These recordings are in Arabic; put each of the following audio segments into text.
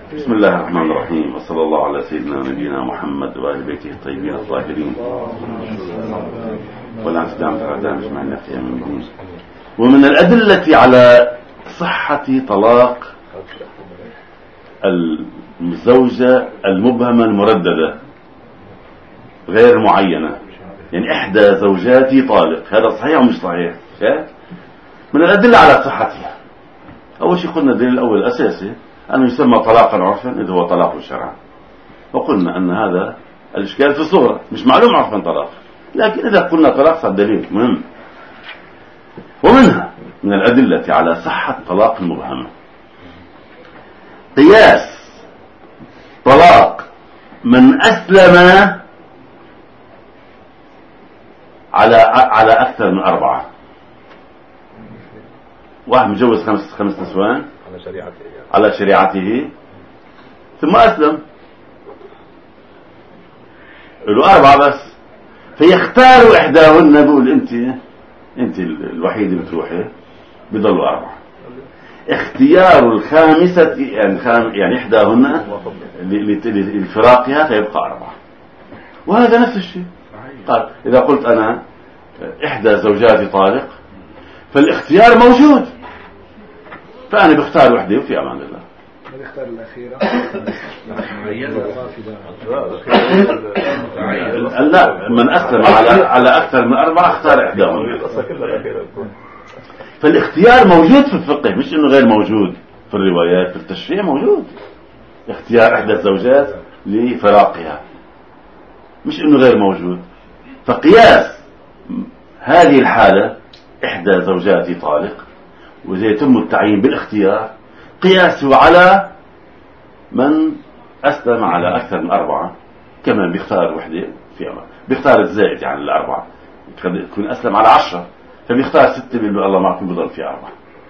بسم الله الرحمن الرحيم، وصلى الله على سيدنا ونبينا محمد وآل بيته الطيبين الطاهرين ولا استدام فردان اجمعين في يوم الدين. ومن الأدلة على صحة طلاق الزوجة المبهمة المرددة غير معينة، يعني إحدى زوجاتي طالق، هذا صحيح أو مش صحيح؟ من الأدلة على صحتها أول شيء قلنا الدليل الأول الأساسي أنه يسمى طلاقا عرفا إذا هو طلاق شرعا، وقلنا أن هذا الإشكال في الصورة مش معلوم عرفا طلاق، لكن إذا قلنا طلاق فالدليل مهم. ومنها من الأدلة على صحة طلاق المبهمة قياس طلاق من أسلم على أكثر من 4. واحد متجوز خمس نسوان على شريعته ثم أسلم له 4 بس، فيختار إحداهن، بيقول أنت الوحيدة بتروحي، بيضلوا 4. اختيار الخامسة يعني إحداهن لفراقها فيبقى 4. وهذا نفس الشيء. قال إذا قلت أنا إحدى زوجاتي طالق فالاختيار موجود، فأنا بختار وحدة وفي أمان الله. بختار الأخيرة. لا، من أسلم على أكثر من 4 اختار إحداهن. فالاختيار موجود في الفقه، مش إنه غير موجود في الروايات، في التشريع موجود اختيار إحدى الزوجات لفراقها، مش إنه غير موجود. فقياس هذه الحالة إحدى زوجاتي طالق وإذا يتم التعيين بالاختيار قياسه على من أسلم على أكثر من 4، كمان بيختار وحدة في أمان، بيختار الزائد يعني ال4 يكون أسلم على 10، فبيختار 6 بيقول الله معكم بضل في 4،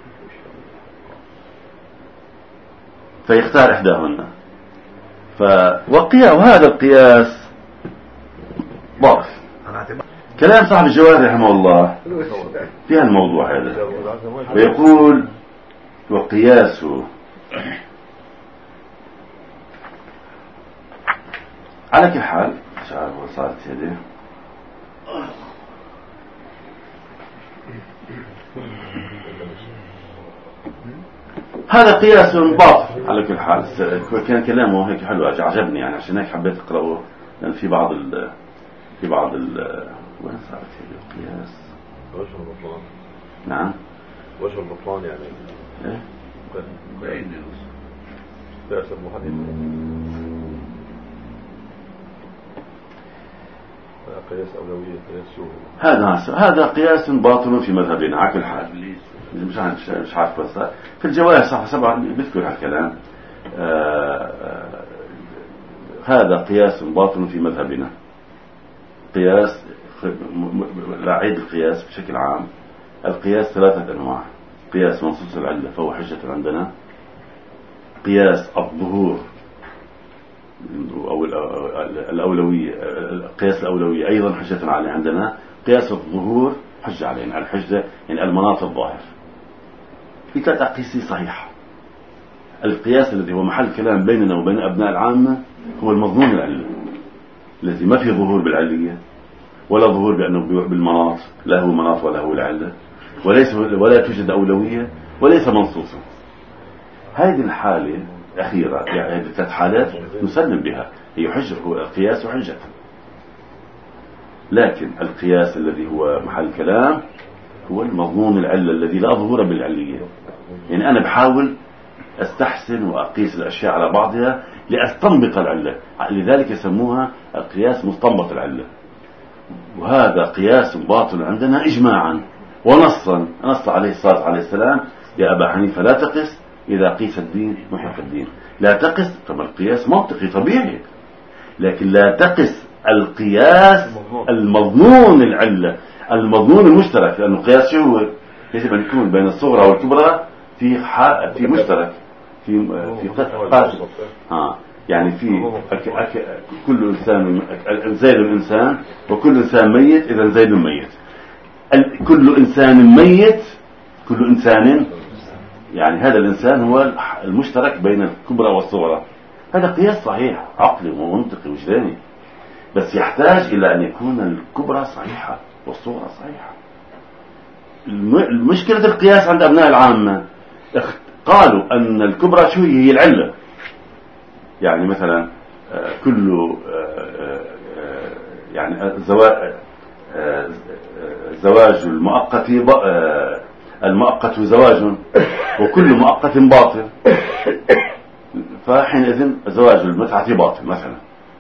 فيختار إحداهن. وهذا القياس ضعف. كلام صاحب الجواهر رحمه الله في الموضوع هذا، ويقول وقياسه على كل حال صارت هذه هذا قياس باطل على كل حال. كان كلامه هيك حلو عجبني، يعني عشان هيك حبيت اقراه، لان في بعض وين صارت هذه القياس؟ وجه البطلان. نعم وجه البطلان يعني ايه قياس المحدد. قياس أولوية، قياس شو هذا قياس باطل في مذهبنا على كل حال. مش عارف بس في الجواهر صفحة 7 بذكر هالكلام. هذا قياس باطل في مذهبنا. قياس لا عيد القياس بشكل عام. القياس 3 أنواع: قياس منصوص العلة فهو حجة عندنا، قياس الظهور أو الأولوية، قياس الأولوية أيضا حجة عليه عندنا، قياس الظهور حجة علينا. الحجة يعني المناط الظاهر. في 3 أقيسي صحيحة. القياس الذي هو محل كلام بيننا وبين أبناء العامة هو المضمون العلة، الذي ما في ظهور بالعلية ولا ظهور بأنه بالمناط، لا هو مناط ولا هو العلة، ولا توجد أولوية وليس منصوصا. هذه الحالة أخيرة، يعني هذه 3 حالات نسلم بها، هي حجة، هو القياس حجة. لكن القياس الذي هو محل كلام هو المضمون العلة الذي لا ظهور بالعلية. يعني أنا بحاول أستحسن وأقيس الأشياء على بعضها لأستنبط العلة، لذلك يسموها القياس مستنبط العلة. وهذا قياس باطل عندنا إجماعا ونصا. نص عليه الصلاة عليه السلام: يا أبا حنيفة لا تقس إذا قيس الدين محق الدين. لا تقس، طبعا القياس منطقي طبيعي، لكن لا تقس القياس المضمون العلة، المضمون المشترك، لأنه قياس شو هو؟ يجب أن يكون بين الصغرى والكبرى في مشترك، في قاسم. يعني في كل إنسان زيد إنسان وكل إنسان ميت، إذا زيد ميت. كل إنسان ميت، كل إنسان يعني هذا الإنسان هو المشترك بين الكبرى والصغرى. هذا قياس صحيح عقلي ومنطقي وجداني، بس يحتاج إلى أن يكون الكبرى صحيحة والصغرى صحيحة. المشكلة القياس عند أبناء العامة قالوا أن الكبرى شو هي العلة. يعني مثلا كل يعني زواج المؤقت زواج، وكل مؤقت باطل، فحينئذ زواج المتعة باطل مثلا.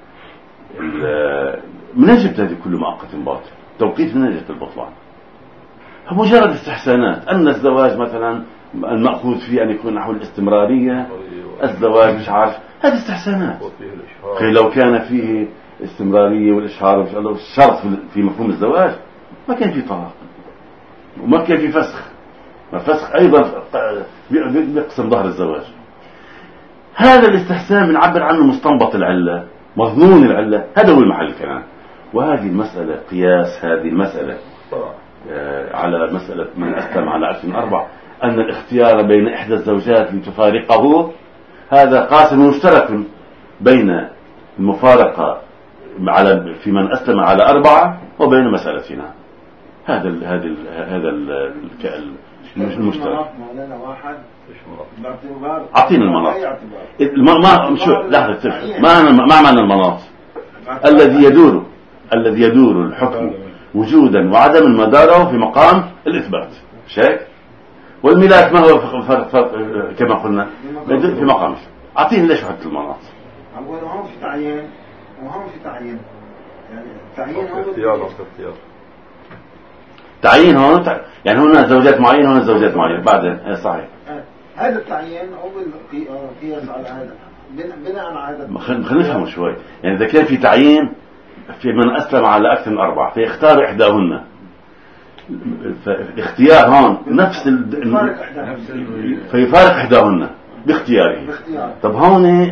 من جبت هذه كل مؤقت باطل؟ توقيت من جبت البطلان؟ مجرد استحسانات. أن الزواج مثلا المأخوذ فيه أن يكون نحو الاستمرارية، الزواج مش عارف، هذه استحسانات. لو كان فيه استمرارية والإشهار والشرط في مفهوم الزواج ما كان فيه طلاق وما كان فيه فسخ. الفسخ أيضا بيقسم ظهر الزواج. هذا الاستحسان بنعبر عنه مستنبط العلة، مظنون العلة، هذا هو المحل الكلام. وهذه المسألة قياس هذه المسألة على مسألة من أسلم على أكثر من 4، أن الاختيار بين إحدى الزوجات لتفارقه هذا قاسم مشترك بين المفارقة في من أسلم على 4 وبين مسألتنا. هذا المشترك. أعطينا المناط. شو لحظة، ما معنى المناط؟ الذي يدور الحكم وجودا وعدما مداره في مقام الإثبات، شيك. والملاك ما هو فرق كما قلنا في مقام. أعطيني ليش حط المناط؟ هم في تعيين وهم في تعيين، يعني تعيين هو اختيار. تعيين هون يعني هنا زوجات معينة هنا زوجات معينة بعدين صحيح. هذا التعيين هو قياس على هذا، بناء على هذا. خلينا نفهم شوي. يعني إذا كان في تعيين في من أسلم على أكثر من 4 فيختار إحداهن، اختيار هون نفس فيفارق إحداهن باختياره. طب هون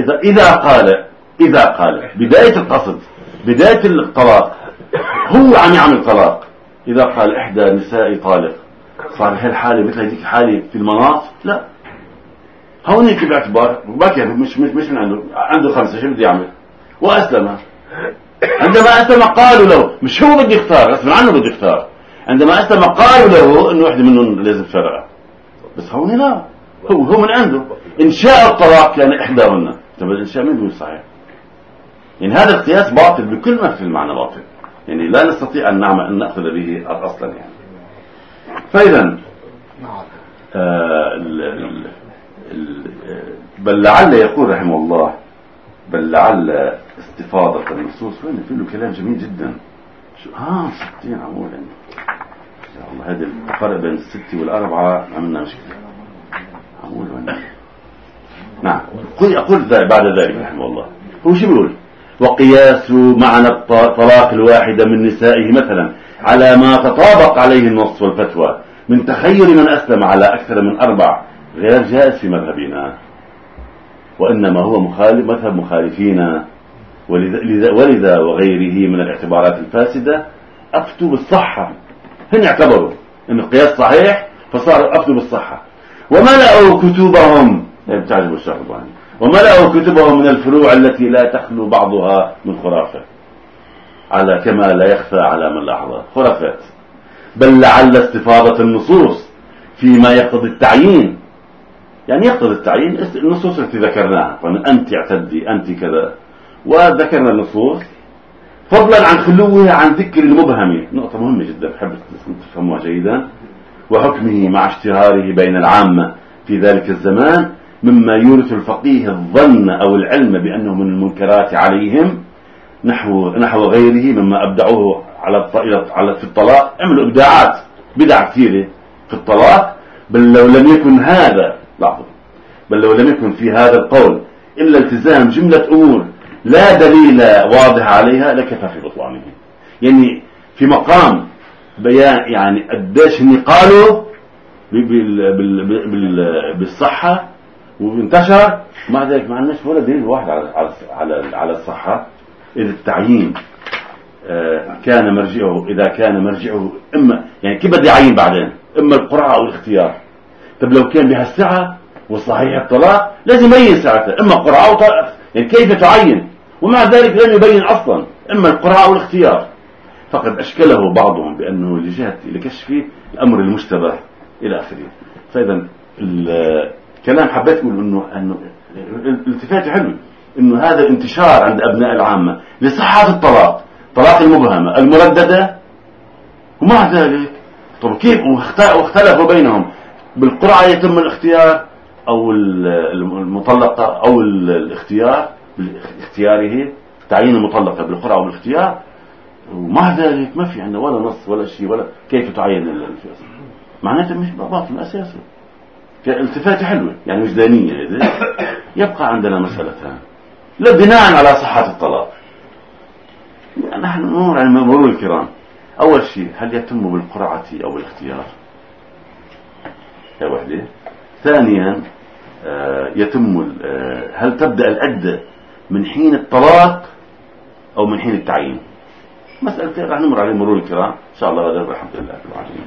إذا قال بداية القصد بداية الطلاق هو عم يعمل طلاق، إذا قال إحدى نسائي طالق صار هالحالة مثل هذيك حالة في المناط؟ لا، هون هيك باعتبار ما كان مش من عنده 5 شو بده يعمل وأسلم. عندما أسلم قالوا له مش هو بده يختار، غصب عنه بده يختار. عندما أسلم قالوا له إنه واحدة منهم لازم تفرقها، بس هون لا، هو من عنده إنشاء الطلاق كان إحداهن. طب الإنشاء من هو صحيح؟ يعني هذا القياس باطل بكل ما في المعنى باطل، يعني لا نستطيع أن نأخذ به أصلا يعني. فإذا بل لعل يقول رحمه الله بل لعل استفاضة النصوص، وين في له كلام جميل جدا. 60 عمولا يا الله، هذا الفرق بين 6 والأربعة عملنا مشكلة عمولا. نعم، أقول بعد ذلك رحمه الله هو شو بيقول؟ وقياس معنى الطلاق الواحدة من نسائه مثلا على ما تطابق عليه النص والفتوى من تخير من أسلم على أكثر من 4 غير جائز في مذهبنا، وإنما هو مذهب مخالفين، ولذا وغيره من الاعتبارات الفاسدة أفتوا بالصحة. هن اعتبروا أن القياس صحيح فصاروا أفتوا بالصحة، وملأوا كتبهم بتعجبوا الشرطان وملأوا كتبهم من الفروع التي لا تخلو بعضها من خرافة، على كما لا يخفى على من لاحظه خرافات. بل لعل استفاضة النصوص فيما يقتضي التعيين، يعني يقتضي التعيين النصوص التي ذكرناها، أنت اعتدي أنت كذا، وذكرنا النصوص فضلا عن خلوها عن ذكر المبهم، نقطة مهمة جدا بحب تفهموها جيدا، وحكمه مع اشتهاره بين العامة في ذلك الزمان مما يورث الفقيه الظن أو العلم بأنه من المنكرات عليهم نحو غيره مما أبدعوه في الطلاق. عملوا إبداعات بدع كثيرة في الطلاق. بل لو لم يكن في هذا القول إلا التزام جملة أمور لا دليل واضح عليها لكفى في بطلانه. يعني في مقام بيان يعني قديش هني قالوا بالصحة وانتشر، مع ذلك ما عندناش ولا دليل واحد على الصحة. إذا التعيين كان مرجعه، إذا كان مرجعه إما يعني كيف بدي يعين بعدين إما القرعة أو الاختيار، طب لو كان بهالسعة وصحيح الطلاق لازم يبين ساعتها إما قرعة أو طلاق، يعني كيف تعين، ومع ذلك لم يبين أصلا إما القرعة أو الاختيار، فقد أشكله بعضهم بأنه لجهة لكشف الأمر المشتبه إلى آخره. فإذا الكلام حبيت أقول إنه الالتفات حلو، إنه هذا انتشار عند أبناء العامة لصحة الطلاق، طلاق المبهمة المرددة، ومع ذلك طب كيف واختلفوا بينهم بالقرعة يتم الاختيار أو المطلقة أو الاختيار باختياره تعيين المطلقة بالقرعة أو بالاختيار، ومع ذلك ما في عندنا ولا نص ولا شيء ولا كيف تعين الفيصل، معناته مش باطل أساسا. التفاتة حلوة يعني وجدانية إذا يبقى عندنا مسألتان لا بناء على صحة الطلاق. نحن نمر على مرور الكرام. أول شيء هل يتم بالقرعة أو بالاختيار؟ هي وحدة. ثانيا هل تبدأ العدة من حين الطلاق أو من حين التعيين؟ مسألتين راح نمر عليه مرور الكرام إن شاء الله. غدا الحمد لله.